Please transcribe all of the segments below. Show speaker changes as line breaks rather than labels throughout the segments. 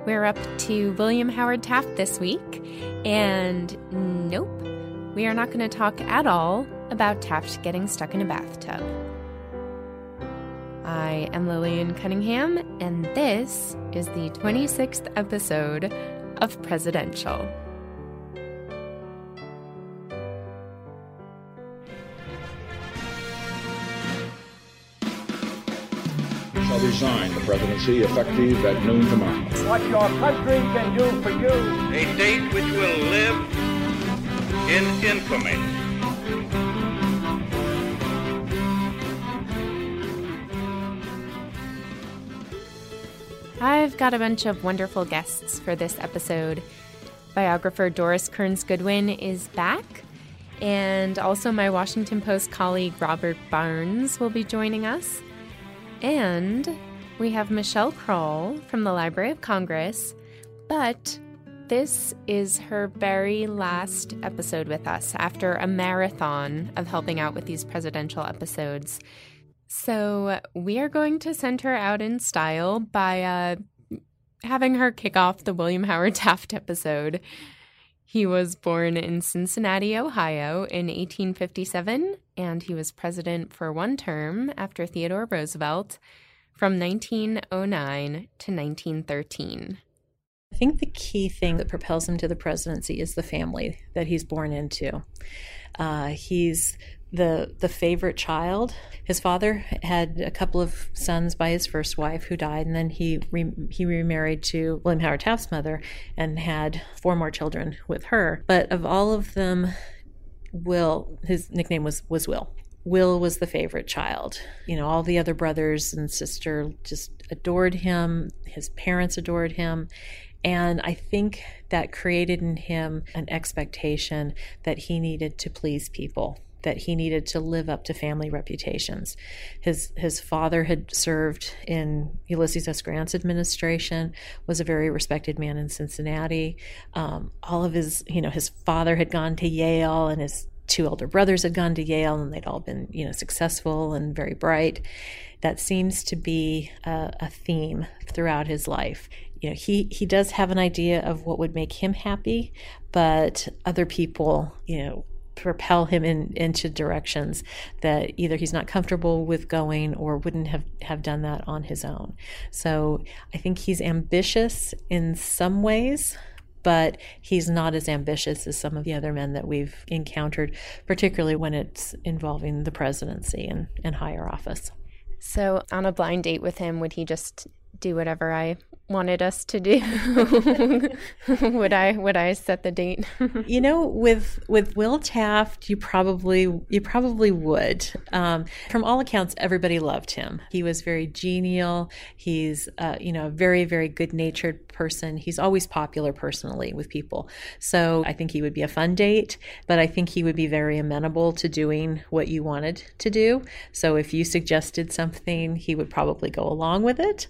We're up to William Howard Taft this week, and nope, we are not going to talk at all about Taft getting stuck in a bathtub. I am Lillian Cunningham, and this is the 26th episode of Presidential.
Shall resign the presidency effective at noon tomorrow.
What your country can do for you.
A date which will live in infamy.
I've got a bunch of wonderful guests for this episode. Biographer Doris Kearns Goodwin is back, and also my Washington Post colleague Robert Barnes will be joining us. And we have Michelle Kroll from the Library of Congress, but this is her very last episode with us after a marathon of helping out with these presidential episodes. So we are going to send her out in style by having her kick off the William Howard Taft episode. He was born in Cincinnati, Ohio in 1857, and he was president for one term after Theodore Roosevelt from 1909 to 1913.
I think the key thing that propels him to the presidency is the family that he's born into. He's the favorite child. His father had a couple of sons by his first wife who died, and then he remarried to William Howard Taft's mother and had 4 more children with her. But of all of them, Will, his nickname was Will. Will was the favorite child. You know, all the other brothers and sister just adored him. His parents adored him. And I think that created in him an expectation that he needed to please people, that he needed to live up to family reputations. His father had served in Ulysses S. Grant's administration, was a very respected man in Cincinnati. All of his father had gone to Yale, and his 2 elder brothers had gone to Yale, and they'd all been, successful and very bright. That seems to be a theme throughout his life. He does have an idea of what would make him happy, but other people, propel him into directions that either he's not comfortable with going or wouldn't have done that on his own. So I think he's ambitious in some ways, but he's not as ambitious as some of the other men that we've encountered, particularly when it's involving the presidency and higher office.
So on a blind date with him, would he just do whatever I wanted us to do? Would I set the date?
With Will Taft, you probably would. From all accounts, everybody loved him. He was very genial. He's a very, very good-natured person. He's always popular personally with people. So I think he would be a fun date, but I think he would be very amenable to doing what you wanted to do. So if you suggested something, he would probably go along with it.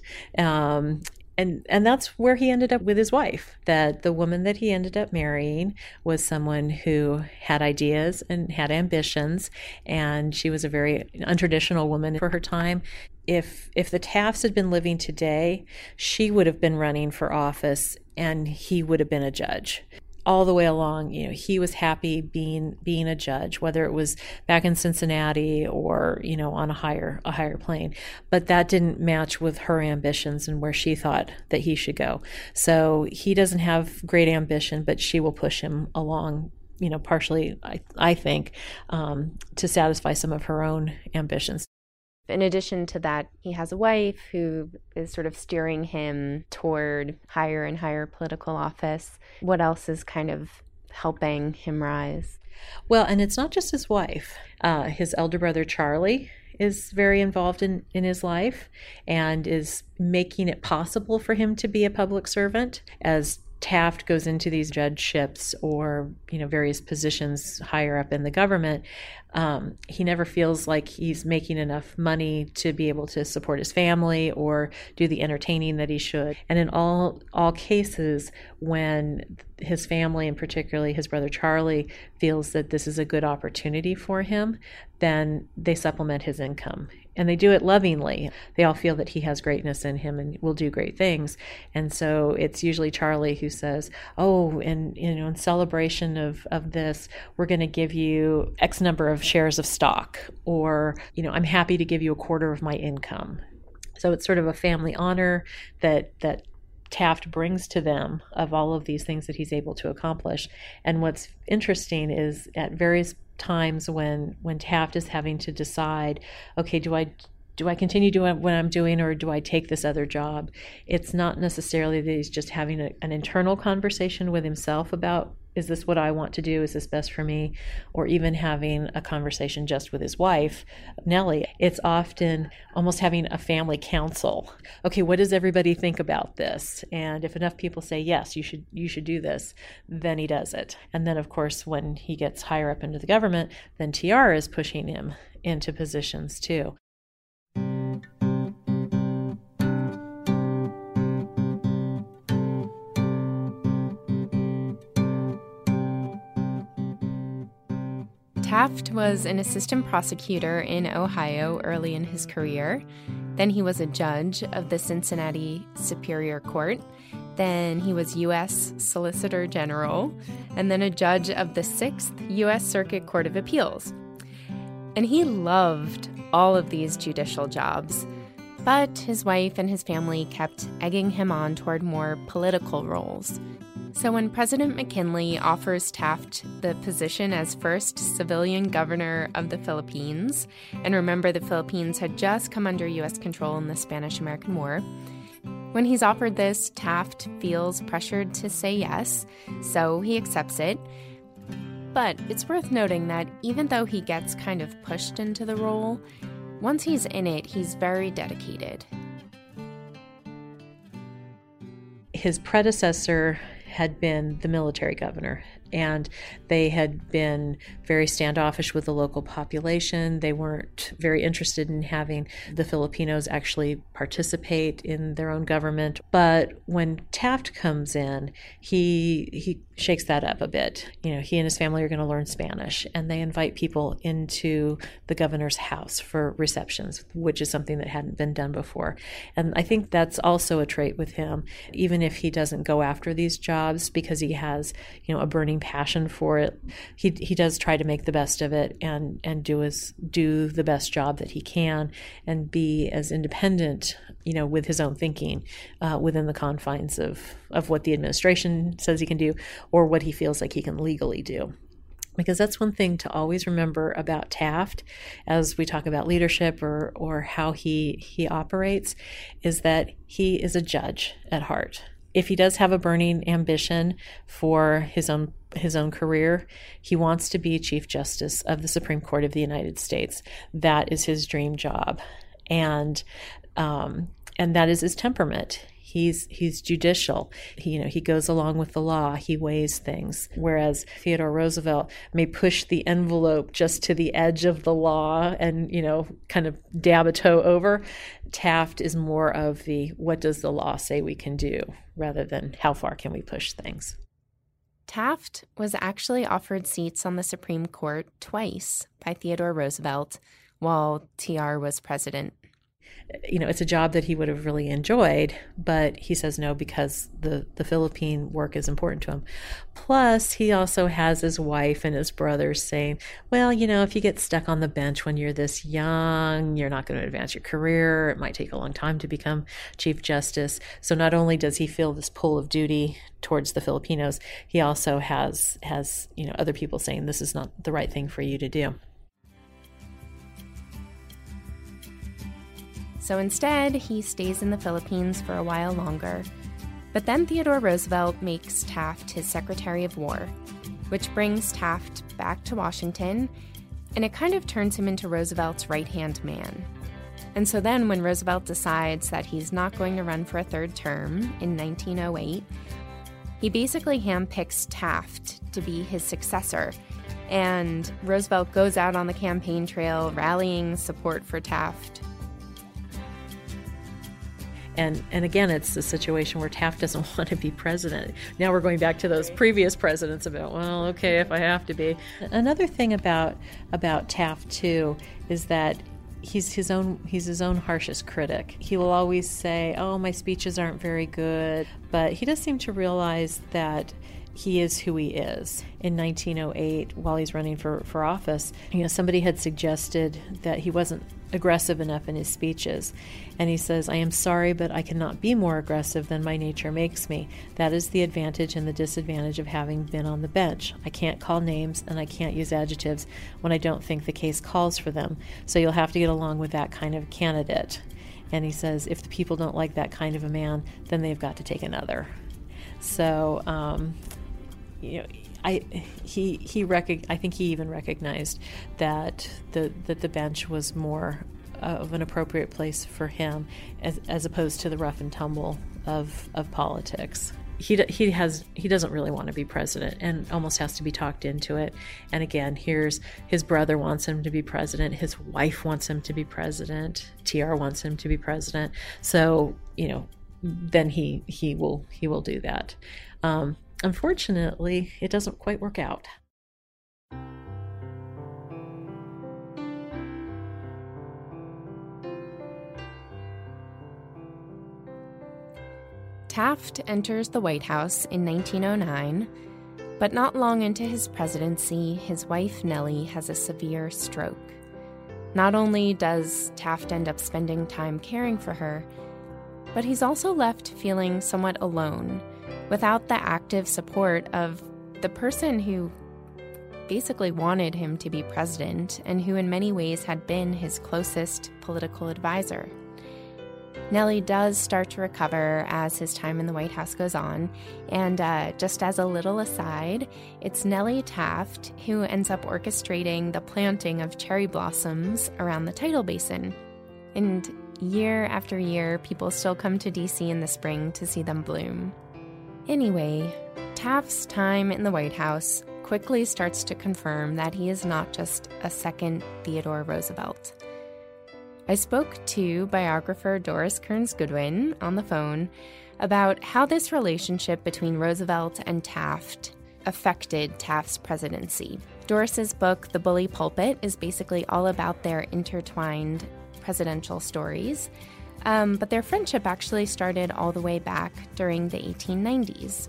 And that's where he ended up with his wife, that the woman that he ended up marrying was someone who had ideas and had ambitions, and she was a very untraditional woman for her time. If the Tafts had been living today, she would have been running for office and he would have been a judge. All the way along, he was happy being a judge, whether it was back in Cincinnati or, on a higher plane. But that didn't match with her ambitions and where she thought that he should go. So he doesn't have great ambition, but she will push him along, partially, I think, to satisfy some of her own ambitions.
In addition to that, he has a wife who is sort of steering him toward higher and higher political office. What else is kind of helping him rise?
Well, and it's not just his wife. His elder brother, Charlie, is very involved in his life and is making it possible for him to be a public servant. As Taft goes into these judgeships or, various positions higher up in the government, he never feels like he's making enough money to be able to support his family or do the entertaining that he should. And in all cases, when his family, and particularly his brother Charlie, feels that this is a good opportunity for him, then they supplement his income. And they do it lovingly. They all feel that he has greatness in him and will do great things. And so it's usually Charlie who says, oh, and in celebration of this, we're going to give you X number of shares of stock, or, I'm happy to give you a quarter of my income. So it's sort of a family honor that Taft brings to them of all of these things that he's able to accomplish. And what's interesting is at various times when Taft is having to decide, okay, do I continue doing what I'm doing, or do I take this other job? It's not necessarily that he's just having an internal conversation with himself about, is this what I want to do? Is this best for me? Or even having a conversation just with his wife, Nellie. It's often almost having a family council. Okay, what does everybody think about this? And if enough people say, yes, you should do this, then he does it. And then, of course, when he gets higher up into the government, then TR is pushing him into positions too.
Taft was an assistant prosecutor in Ohio early in his career. Then he was a judge of the Cincinnati Superior Court. Then he was U.S. Solicitor General, and then a judge of the 6th U.S. Circuit Court of Appeals. And he loved all of these judicial jobs. But his wife and his family kept egging him on toward more political roles. So when President McKinley offers Taft the position as first civilian governor of the Philippines, and remember the Philippines had just come under U.S. control in the Spanish-American War, when he's offered this, Taft feels pressured to say yes, so he accepts it. But it's worth noting that even though he gets kind of pushed into the role, once he's in it, he's very dedicated.
His predecessor had been the military governor, and they had been very standoffish with the local population. They weren't very interested in having the Filipinos actually participate in their own government. But when Taft comes in, he shakes that up a bit. He and his family are going to learn Spanish, and they invite people into the governor's house for receptions, which is something that hadn't been done before. And I think that's also a trait with him, even if he doesn't go after these jobs because he has, a burning passion for it. He does try to make the best of it and do the best job that he can and be as independent, with his own thinking within the confines of what the administration says he can do or what he feels like he can legally do. Because that's one thing to always remember about Taft as we talk about leadership or how he operates, is that he is a judge at heart. If he does have a burning ambition for his own career, he wants to be Chief Justice of the Supreme Court of the United States. That is his dream job, and that is his temperament. He's judicial. He goes along with the law. He weighs things. Whereas Theodore Roosevelt may push the envelope just to the edge of the law and, kind of dab a toe over. Taft is more of the what does the law say we can do rather than how far can we push things.
Taft was actually offered seats on the Supreme Court twice by Theodore Roosevelt while TR was president.
It's a job that he would have really enjoyed, but he says no because the Philippine work is important to him. Plus, he also has his wife and his brothers saying, well, if you get stuck on the bench when you're this young, you're not going to advance your career. It might take a long time to become Chief Justice. So not only does he feel this pull of duty towards the Filipinos, he also has other people saying this is not the right thing for you to do.
So instead, he stays in the Philippines for a while longer. But then Theodore Roosevelt makes Taft his Secretary of War, which brings Taft back to Washington, and it kind of turns him into Roosevelt's right-hand man. And so then when Roosevelt decides that he's not going to run for a third term in 1908, he basically handpicks Taft to be his successor, and Roosevelt goes out on the campaign trail rallying support for Taft.
And again, it's the situation where Taft doesn't want to be president. Now we're going back to those previous presidents about, well, okay, if I have to be. Another thing about Taft too is that he's his own harshest critic. He will always say, "Oh, my speeches aren't very good," but he does seem to realize that he is who he is. In 1908, while he's running for office, somebody had suggested that he wasn't aggressive enough in his speeches. And he says, "I am sorry, but I cannot be more aggressive than my nature makes me. That is the advantage and the disadvantage of having been on the bench. I can't call names and I can't use adjectives when I don't think the case calls for them. So you'll have to get along with that kind of candidate." And he says, if the people don't like that kind of a man, then they've got to take another. So, I think he even recognized that the bench was more of an appropriate place for him as opposed to the rough and tumble of politics. He doesn't really want to be president and almost has to be talked into it. And again, here's his brother wants him to be president, his wife wants him to be president, TR wants him to be president. So, then he will do that. Unfortunately, it doesn't quite work out.
Taft enters the White House in 1909, but not long into his presidency, his wife Nellie has a severe stroke. Not only does Taft end up spending time caring for her, but he's also left feeling somewhat alone, without the active support of the person who basically wanted him to be president and who in many ways had been his closest political advisor. Nellie does start to recover as his time in the White House goes on, and just as a little aside, it's Nellie Taft who ends up orchestrating the planting of cherry blossoms around the tidal basin. And year after year, people still come to D.C. in the spring to see them bloom. Anyway, Taft's time in the White House quickly starts to confirm that he is not just a second Theodore Roosevelt. I spoke to biographer Doris Kearns Goodwin on the phone about how this relationship between Roosevelt and Taft affected Taft's presidency. Doris's book, The Bully Pulpit, is basically all about their intertwined presidential stories. But their friendship actually started all the way back during the 1890s.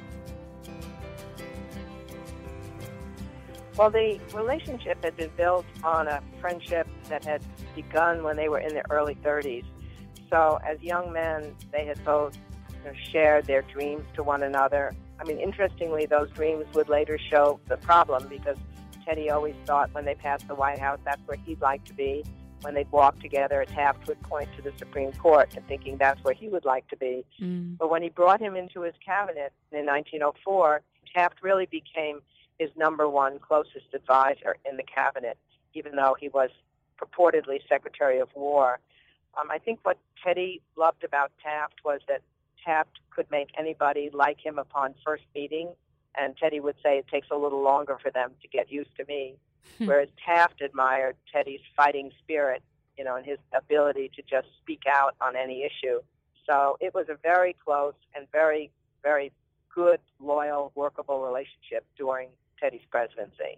Well, the relationship had been built on a friendship that had begun when they were in their early 30s. So as young men, they had both shared their dreams to one another. I mean, interestingly, those dreams would later show the problem because Teddy always thought when they passed the White House, that's where he'd like to be. When they'd walk together, Taft would point to the Supreme Court and thinking that's where he would like to be. But when he brought him into his cabinet in 1904, Taft really became his number one closest advisor in the cabinet, even though he was purportedly Secretary of War. I think what Teddy loved about Taft was that Taft could make anybody like him upon first meeting, and Teddy would say it takes a little longer for them to get used to me. Whereas Taft admired Teddy's fighting spirit, and his ability to just speak out on any issue. So it was a very close and very, very good, loyal, workable relationship during Teddy's presidency.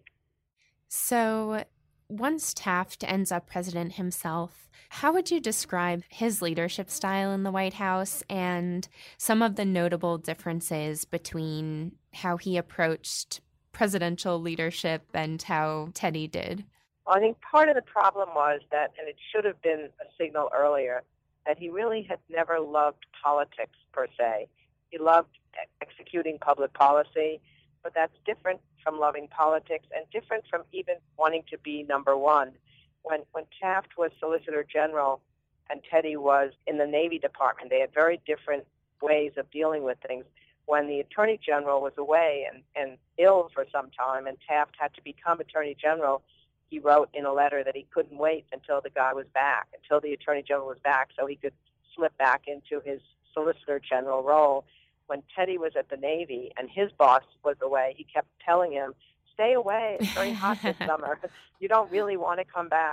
So once Taft ends up president himself, how would you describe his leadership style in the White House and some of the notable differences between how he approached presidential leadership and how Teddy did?
Well, I think part of the problem was that, and it should have been a signal earlier, that he really had never loved politics per se. He loved executing public policy, but that's different from loving politics and different from even wanting to be number one. When Taft was Solicitor General and Teddy was in the Navy Department, they had very different ways of dealing with things. When the Attorney General was away and ill for some time and Taft had to become Attorney General, he wrote in a letter that he couldn't wait until the guy was back, until the Attorney General was back, so he could slip back into his Solicitor General role. When Teddy was at the Navy and his boss was away, he kept telling him, stay away, it's very hot this summer. You don't really want to come back.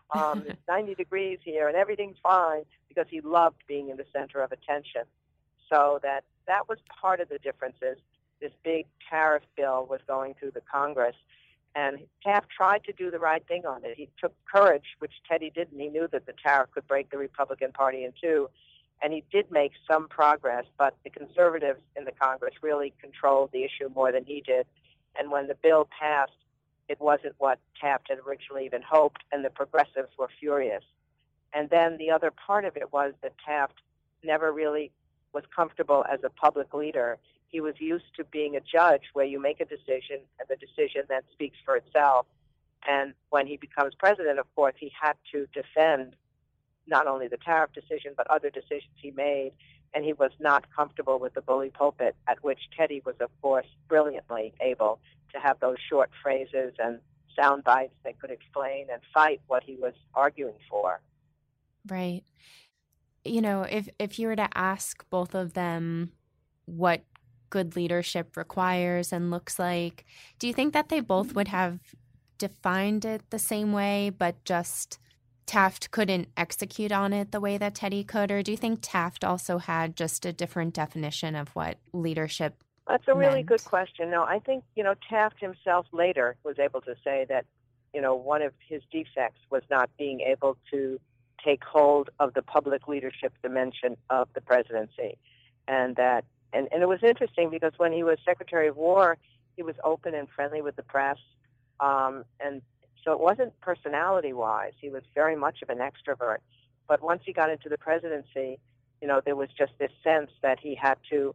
It's 90 degrees here and everything's fine, because he loved being in the center of attention. So that was part of the differences. This big tariff bill was going through the Congress, and Taft tried to do the right thing on it. He took courage, which Teddy didn't. He knew that the tariff could break the Republican Party in two, and he did make some progress, but the conservatives in the Congress really controlled the issue more than he did. And when the bill passed, it wasn't what Taft had originally even hoped, and the progressives were furious. And then the other part of it was that Taft never really was comfortable as a public leader. He was used to being a judge where you make a decision and the decision then speaks for itself. And when he becomes president, of course, he had to defend not only the tariff decision, but other decisions he made. And he was not comfortable with the bully pulpit, at which Teddy was, of course, brilliantly able to have those short phrases and sound bites that could explain and fight what he was arguing for.
Right. You know, if you were to ask both of them what good leadership requires and looks like, do you think that they both would have defined it the same way, but just Taft couldn't execute on it the way that Teddy could? Or do you think Taft also had just a different definition of what leadership
That's a really
meant?
good question. No, I think, Taft himself later was able to say that, one of his defects was not being able to take hold of the public leadership dimension of the presidency. And that, and it was interesting because when he was Secretary of War, he was open and friendly with the press. And so it wasn't personality-wise. He was very much of an extrovert. But once he got into the presidency, there was just this sense that he had to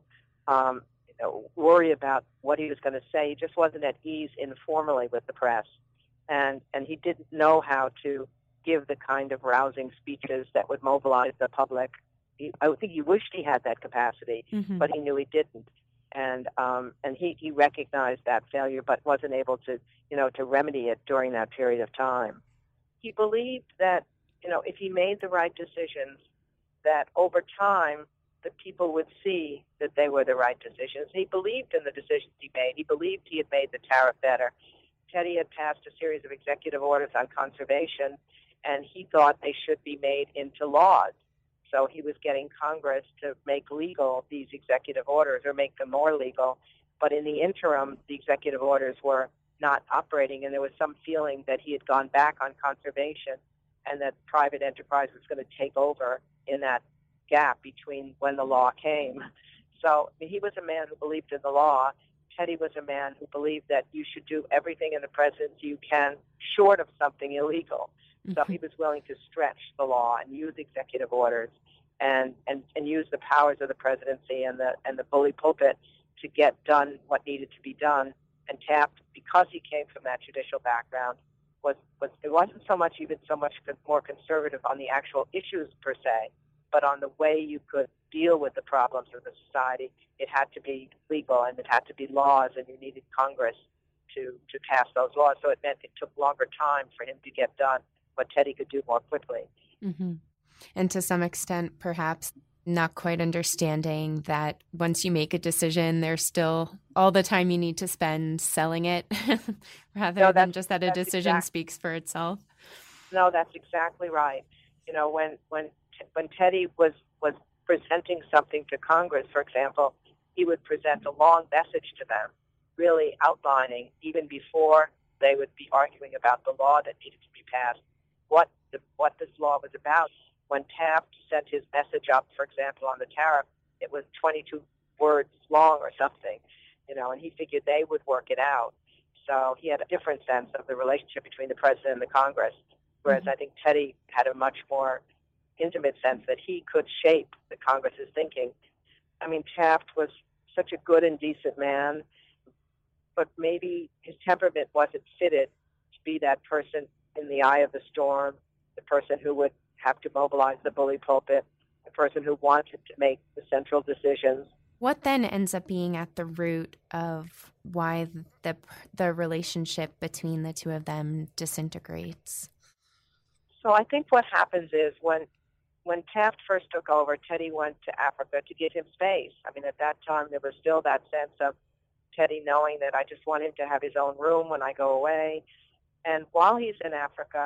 worry about what he was going to say. He just wasn't at ease informally with the press. And he didn't know how to give the kind of rousing speeches that would mobilize the public. I think he wished he had that capacity, but he knew he didn't. And he recognized that failure, but wasn't able to, to remedy it during that period of time. He believed that, if he made the right decisions, that over time the people would see that they were the right decisions. He believed in the decisions he made. He believed he had made the tariff better. Teddy had passed a series of executive orders on conservation, and he thought they should be made into laws. So he was getting Congress to make legal these executive orders or make them more legal. But in the interim, the executive orders were not operating, and there was some feeling that he had gone back on conservation and that private enterprise was going to take over in that gap between when the law came. So he was a man who believed in the law. Teddy was a man who believed that you should do everything in the presidency you can short of something illegal. So he was willing to stretch the law and use executive orders and use the powers of the presidency and the bully pulpit to get done what needed to be done. And Taft, because he came from that judicial background, it wasn't so much more conservative on the actual issues per se, but on the way you could deal with the problems of the society. It had to be legal and it had to be laws, and you needed Congress to pass those laws. So it meant it took longer time for him to get done what Teddy could do more quickly.
And to some extent, perhaps not quite understanding that once you make a decision, there's still all the time you need to spend selling it rather than just that a decision speaks for itself.
No, that's exactly right. When Teddy was presenting something to Congress, for example, he would present a long message to them, really outlining, even before they would be arguing about the law that needed to be passed, what this law was about. When Taft sent his message up, for example, on the tariff, it was 22 words long or something, and he figured they would work it out. So he had a different sense of the relationship between the president and the Congress, whereas I think Teddy had a much more intimate sense that he could shape the Congress's thinking. I mean, Taft was such a good and decent man, but maybe his temperament wasn't fitted to be that person in the eye of the storm, the person who would have to mobilize the bully pulpit, the person who wanted to make the central decisions.
What then ends up being at the root of why the relationship between the two of them disintegrates?
So I think what happens is when Taft first took over, Teddy went to Africa to give him space. I mean, at that time, there was still that sense of Teddy knowing that I just want him to have his own room when I go away. And while he's in Africa,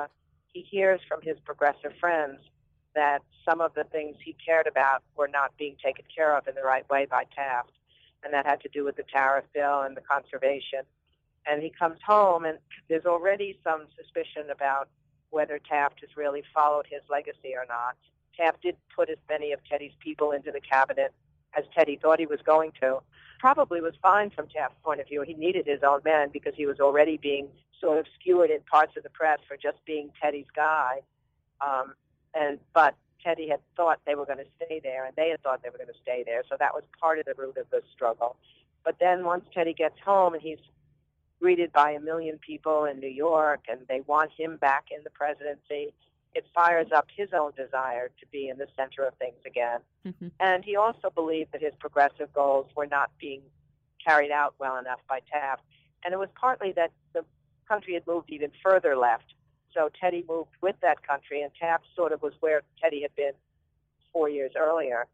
he hears from his progressive friends that some of the things he cared about were not being taken care of in the right way by Taft, and that had to do with the tariff bill and the conservation. And he comes home, and there's already some suspicion about whether Taft has really followed his legacy or not. Taft did put as many of Teddy's people into the cabinet as Teddy thought he was going to. Probably was fine from Taft's point of view. He needed his own men because he was already being sort of skewered in parts of the press for just being Teddy's guy. But Teddy had thought they were going to stay there, and they had thought they were going to stay there. So that was part of the root of the struggle. But then once Teddy gets home and he's greeted by 1 million people in New York, and they want him back in the presidency, it fires up his own desire to be in the center of things again. Mm-hmm. And he also believed that his progressive goals were not being carried out well enough by Taft. And it was partly that the country had moved even further left. So Teddy moved with that country, and Taft sort of was where Teddy had been 4 years earlier.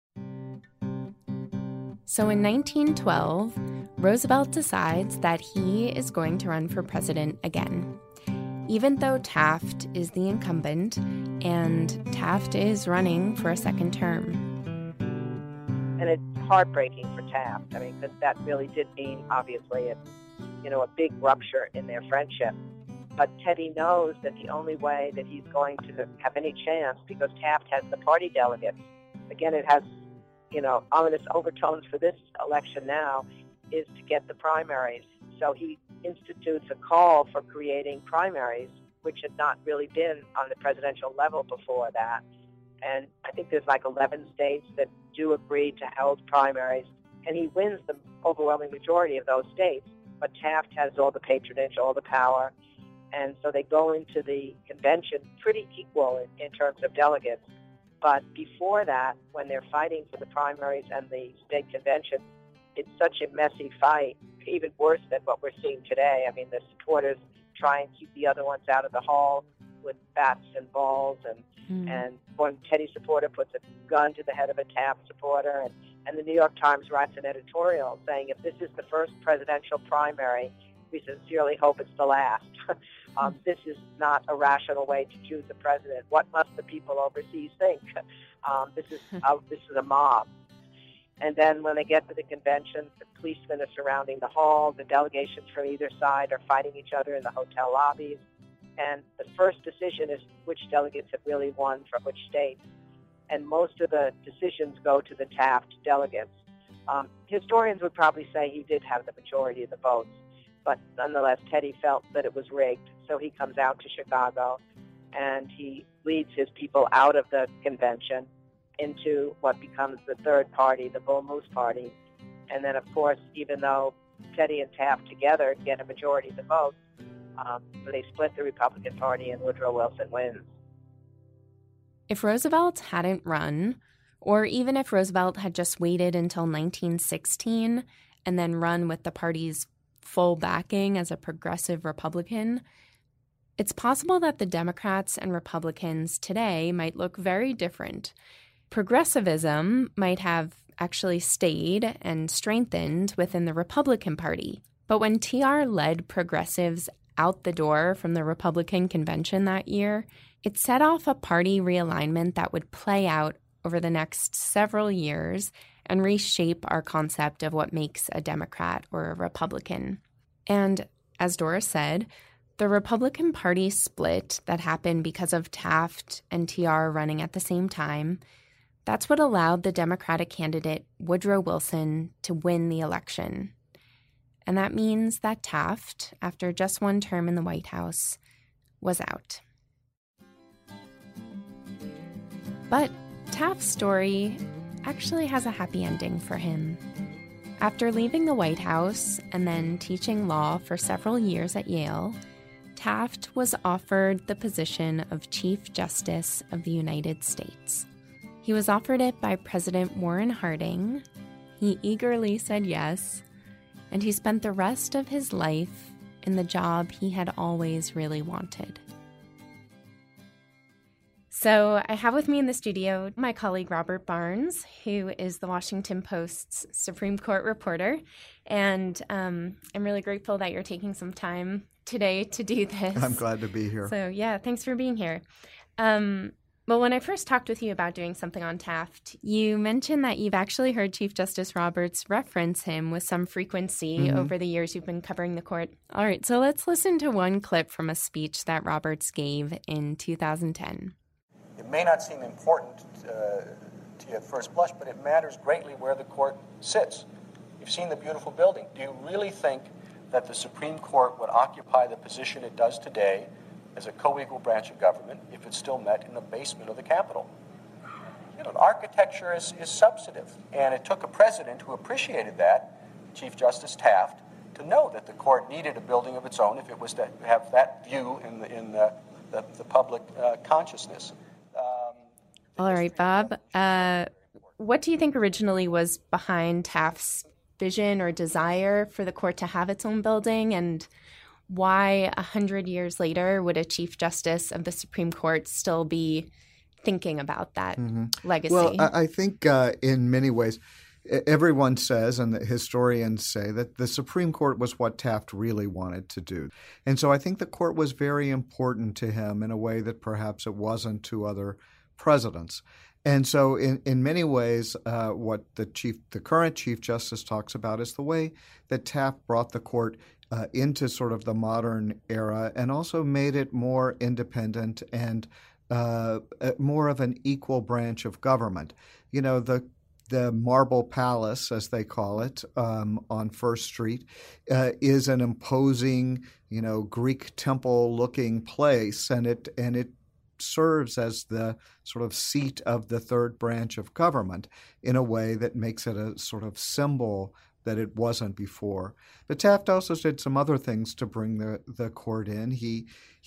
So in 1912, Roosevelt decides that he is going to run for president again, even though Taft is the incumbent and Taft is running for a second term.
And it's heartbreaking for Taft, because that really did mean, obviously, a big rupture in their friendship. But Teddy knows that the only way that he's going to have any chance, because Taft has the party delegates, again, it has, ominous overtones for this election now, is to get the primaries. So he institutes a call for creating primaries, which had not really been on the presidential level before that. And I think there's 11 states that do agree to hold primaries, and he wins the overwhelming majority of those states. But Taft has all the patronage, all the power, and so they go into the convention pretty equal in terms of delegates. But before that, when they're fighting for the primaries and the state convention, it's such a messy fight, even worse than what we're seeing today. The supporters try and keep the other ones out of the hall with bats and balls, and one Teddy supporter puts a gun to the head of a Taft supporter, and the New York Times writes an editorial saying, if this is the first presidential primary, we sincerely hope it's the last. This is not a rational way to choose a president. What must the people overseas think? This is a mob. And then when they get to the convention, the policemen are surrounding the hall. The delegations from either side are fighting each other in the hotel lobbies. And the first decision is which delegates have really won from which states. And most of the decisions go to the Taft delegates. Historians would probably say he did have the majority of the votes. But nonetheless, Teddy felt that it was rigged. So he comes out to Chicago, and he leads his people out of the convention into what becomes the third party, the Bull Moose Party. And then, of course, even though Teddy and Taft together get a majority of the votes, they split the Republican Party, and Woodrow Wilson wins.
If Roosevelt hadn't run, or even if Roosevelt had just waited until 1916 and then run with the party's full backing as a progressive Republican, it's possible that the Democrats and Republicans today might look very different. Progressivism might have actually stayed and strengthened within the Republican Party. But when TR led progressives out the door from the Republican convention that year, it set off a party realignment that would play out over the next several years and reshape our concept of what makes a Democrat or a Republican. And as Doris said, the Republican Party split that happened because of Taft and TR running at the same time, that's what allowed the Democratic candidate Woodrow Wilson to win the election. And that means that Taft, after just one term in the White House, was out. But Taft's story actually has a happy ending for him. After leaving the White House and then teaching law for several years at Yale, Taft was offered the position of Chief Justice of the United States. He was offered it by President Warren Harding. He eagerly said yes, and he spent the rest of his life in the job he had always really wanted. So I have with me in the studio my colleague Robert Barnes, who is the Washington Post's Supreme Court reporter. And I'm really grateful that you're taking some time today to do this.
I'm glad to be here.
So, yeah, thanks for being here. Well, when I first talked with you about doing something on Taft, you mentioned that you've actually heard Chief Justice Roberts reference him with some frequency over the years you've been covering the court. All right, so let's listen to one clip from a speech that Roberts gave in 2010.
It may not seem important to you at first blush, but it matters greatly where the court sits. You've seen the beautiful building. Do you really think that the Supreme Court would occupy the position it does today as a co-equal branch of government if it still met in the basement of the Capitol? You know, architecture is substantive, and it took a president who appreciated that, Chief Justice Taft, to know that the court needed a building of its own if it was to have that view in the public consciousness.
All right, Bob. What do you think originally was behind Taft's vision or desire for the court to have its own building, and why 100 years later would a Chief Justice of the Supreme Court still be thinking about that legacy?
Well, I think in many ways, everyone says, and the historians say, that the Supreme Court was what Taft really wanted to do. And so I think the court was very important to him in a way that perhaps it wasn't to other presidents. And so in many ways, what the current Chief Justice talks about is the way that Taft brought the court into sort of the modern era and also made it more independent and more of an equal branch of government. You know, the Marble Palace, as they call it, on First Street, is an imposing, Greek temple-looking place, and it serves as the sort of seat of the third branch of government in a way that makes it a sort of symbol that it wasn't before. But Taft also did some other things to bring the court in. He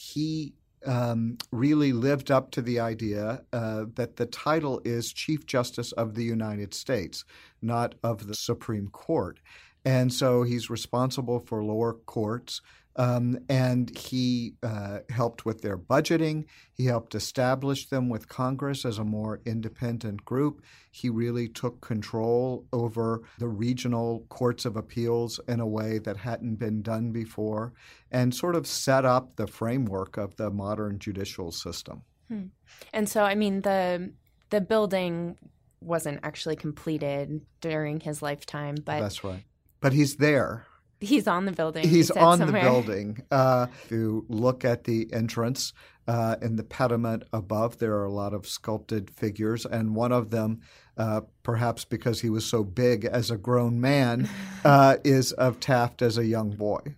really lived up to the idea that the title is Chief Justice of the United States, not of the Supreme Court. And so he's responsible for lower courts, and he helped with their budgeting. He helped establish them with Congress as a more independent group. He really took control over the regional courts of appeals in a way that hadn't been done before, and sort of set up the framework of the modern judicial system.
And so, I mean, the building wasn't actually completed during his lifetime, but
that's right. But he's there.
He's on the building.
He's on
somewhere.
The building. If you look at the entrance in the pediment above, there are a lot of sculpted figures, and one of them, perhaps because he was so big as a grown man, is of Taft as a young boy.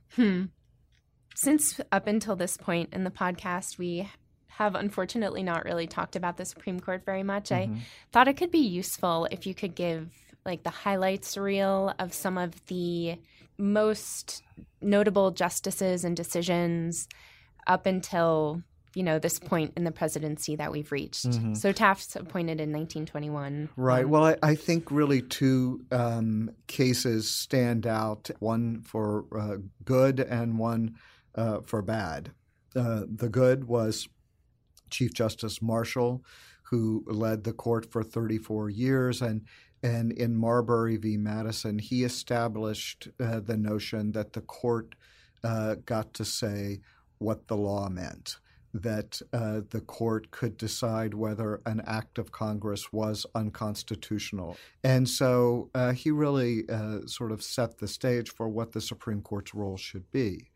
Since up until this point in the podcast, we have unfortunately not really talked about the Supreme Court very much. I thought it could be useful if you could give like the highlights reel of some of the most notable justices and decisions up until, this point in the presidency that we've reached. So Taft's appointed in 1921.
Right. Well, I think really two cases stand out, one for good and one for bad. The good was Chief Justice Marshall, who led the court for 34 years, and in Marbury v. Madison, he established the notion that the court got to say what the law meant, that the court could decide whether an act of Congress was unconstitutional. And so he really sort of set the stage for what the Supreme Court's role should be.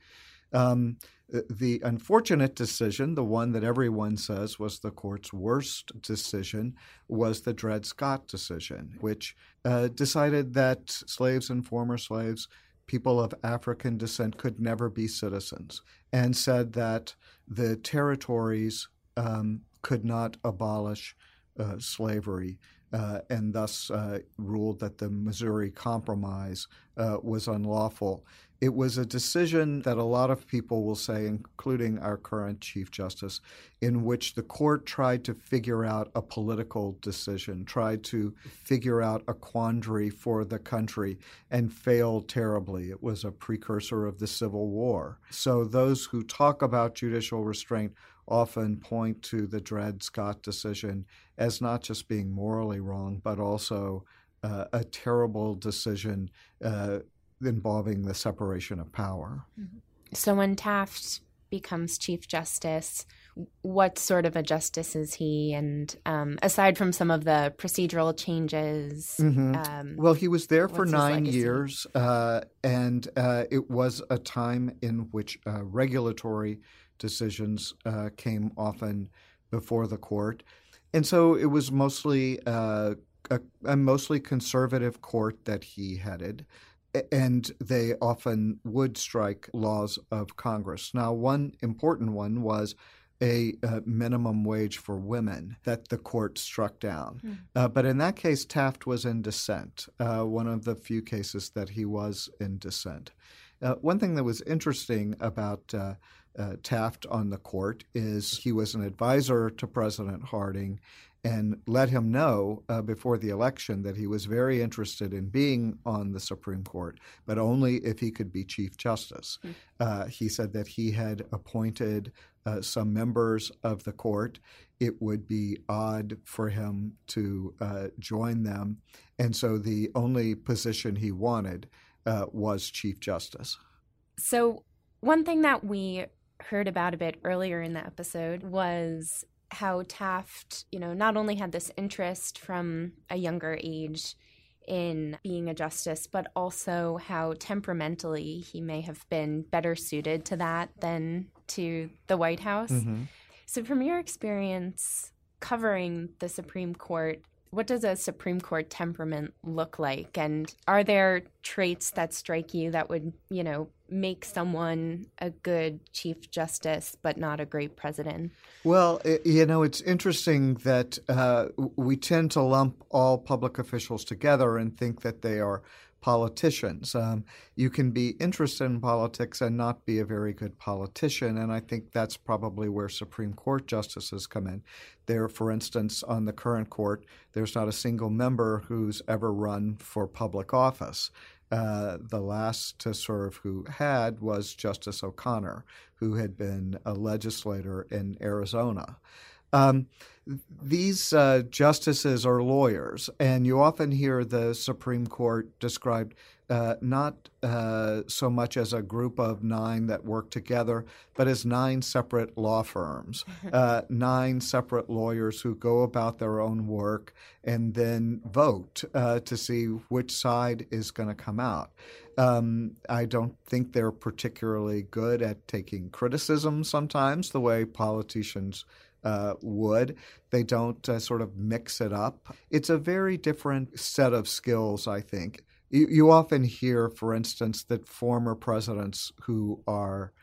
The unfortunate decision, the one that everyone says was the court's worst decision, was the Dred Scott decision, which decided that slaves and former slaves, people of African descent, could never be citizens, and said that the territories could not abolish slavery, and thus ruled that the Missouri Compromise was unlawful. It was a decision that a lot of people will say, including our current Chief Justice, in which the court tried to figure out a political decision, tried to figure out a quandary for the country, and failed terribly. It was a precursor of the Civil War. So those who talk about judicial restraint often point to the Dred Scott decision as not just being morally wrong, but also a terrible decision involving the separation of power.
So when Taft becomes Chief Justice, what sort of a justice is he? And aside from some of the procedural changes,
well, he was there for
what's his
9
legacy?
years, and it was a time in which regulatory decisions came often before the court, and so it was mostly a mostly conservative court that he headed. And they often would strike laws of Congress. Now, one important one was a minimum wage for women that the court struck down. But in that case, Taft was in dissent, one of the few cases that he was in dissent. One thing that was interesting about Taft on the court is he was an advisor to President Harding and let him know before the election that he was very interested in being on the Supreme Court, but only if he could be Chief Justice. He said that he had appointed some members of the court. It would be odd for him to join them, and so the only position he wanted was Chief Justice.
So one thing that we heard about a bit earlier in the episode was how Taft, not only had this interest from a younger age in being a justice, but also how temperamentally he may have been better suited to that than to the White House. So from your experience covering the Supreme Court, what does a Supreme Court temperament look like? And are there traits that strike you that would, make someone a good Chief Justice but not a great president?
Well, it's interesting that we tend to lump all public officials together and think that they are politicians. You can be interested in politics and not be a very good politician, and I think that's probably where Supreme Court justices come in. There, for instance, on the current court, there's not a single member who's ever run for public office. The last to serve who had was Justice O'Connor, who had been a legislator in Arizona. These justices are lawyers, and you often hear the Supreme Court described not so much as a group of 9 that work together, but as 9 separate law firms, 9 separate lawyers who go about their own work and then vote to see which side is going to come out. I don't think they're particularly good at taking criticism sometimes the way politicians would. They don't sort of mix it up. It's a very different set of skills, I think. You often hear, for instance, that former presidents who are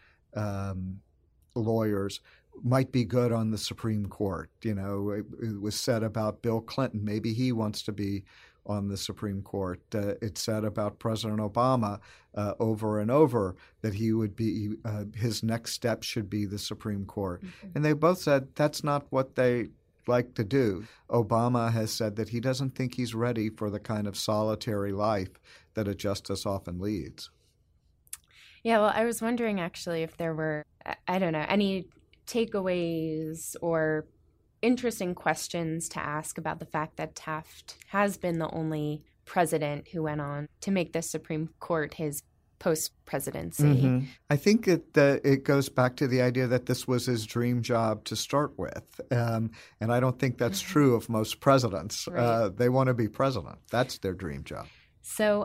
lawyers might be good on the Supreme Court. It was said about Bill Clinton, maybe he wants to be on the Supreme Court. It's said about President Obama over and over that he would be his next step should be the Supreme Court. And they both said that's not what they like to do. Obama has said that he doesn't think he's ready for the kind of solitary life that a justice often leads.
Yeah, well, I was wondering actually if there were, any takeaways or interesting questions to ask about the fact that Taft has been the only president who went on to make the Supreme Court his post-presidency.
I think it goes back to the idea that this was his dream job to start with. And I don't think that's true of most presidents.
Right.
They want to be president. That's their dream job.
So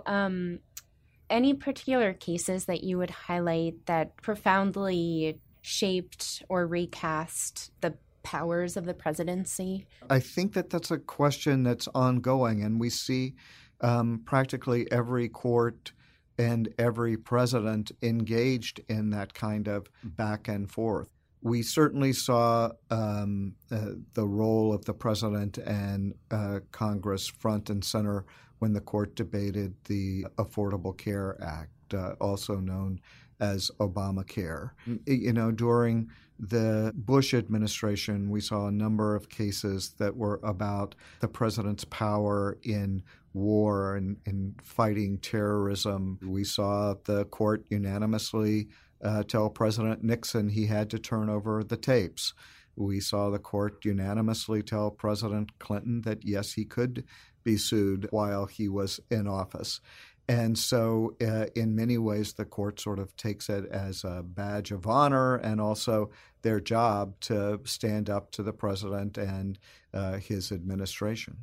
any particular cases that you would highlight that profoundly shaped or recast the powers of the presidency?
I think that's a question that's ongoing, and we see practically every court and every president engaged in that kind of back and forth. We certainly saw the role of the president and Congress front and center when the court debated the Affordable Care Act, also known as Obamacare. During the Bush administration, we saw a number of cases that were about the president's power in war and in fighting terrorism. We saw the court unanimously tell President Nixon he had to turn over the tapes. We saw the court unanimously tell President Clinton that, yes, he could be sued while he was in office. And so in many ways, the court sort of takes it as a badge of honor and also their job to stand up to the president and his administration.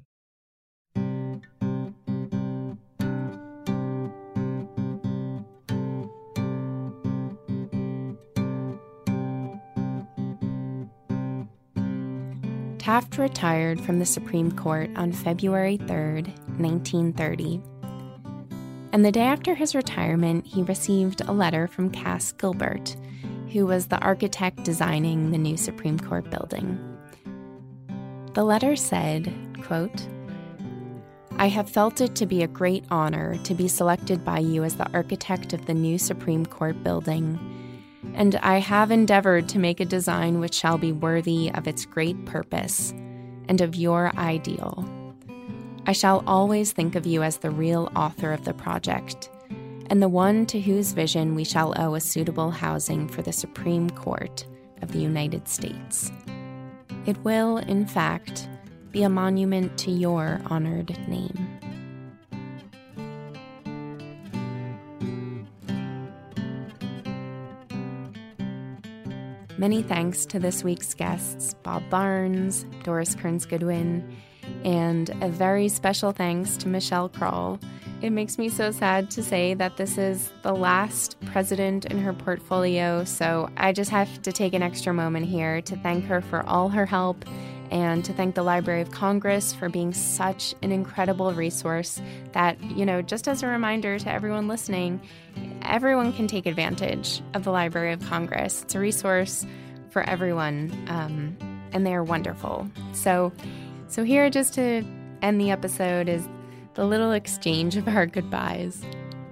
Taft retired from the Supreme Court on February 3rd, 1930. And the day after his retirement, he received a letter from Cass Gilbert, who was the architect designing the new Supreme Court building. The letter said, quote, "I have felt it to be a great honor to be selected by you as the architect of the new Supreme Court building, and I have endeavored to make a design which shall be worthy of its great purpose and of your ideal. I shall always think of you as the real author of the project, and the one to whose vision we shall owe a suitable housing for the Supreme Court of the United States. It will, in fact, be a monument to your honored name." Many thanks to this week's guests, Bob Barnes, Doris Kearns Goodwin, and a very special thanks to Michelle Kroll. It makes me so sad to say that this is the last president in her portfolio, so I just have to take an extra moment here to thank her for all her help and to thank the Library of Congress for being such an incredible resource that, just as a reminder to everyone listening, everyone can take advantage of the Library of Congress. It's a resource for everyone, and they're wonderful. So here, just to end the episode, is the little exchange of our goodbyes.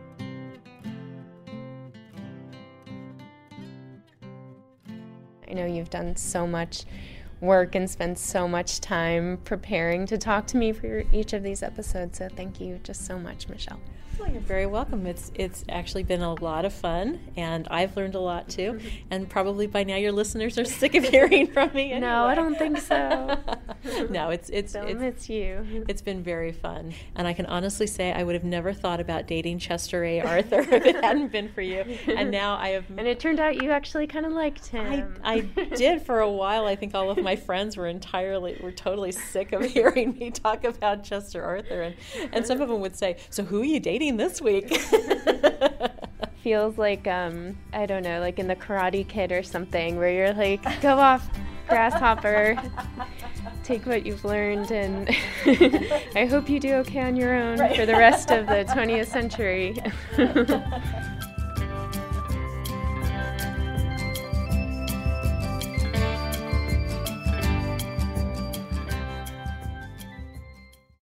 I know you've done so much work and spent so much time preparing to talk to me for each of these episodes, so thank you just so much, Michelle.
Well, you're very welcome. It's actually been a lot of fun, and I've learned a lot too. And probably by now your listeners are sick of hearing from me. Anyway.
No, I don't think so.
No, it's
you.
It's been very fun, and I can honestly say I would have never thought about dating Chester A. Arthur if it hadn't been for you. And now I have.
And it turned out you actually kind of liked him.
I did for a while. I think all of my friends were totally sick of hearing me talk about Chester Arthur, and some of them would say, "So who are you dating this week?"
Feels like I don't know, like in the Karate Kid or something, where you're like, go off, grasshopper, take what you've learned, and I hope you do okay on your own for the rest of the 20th century.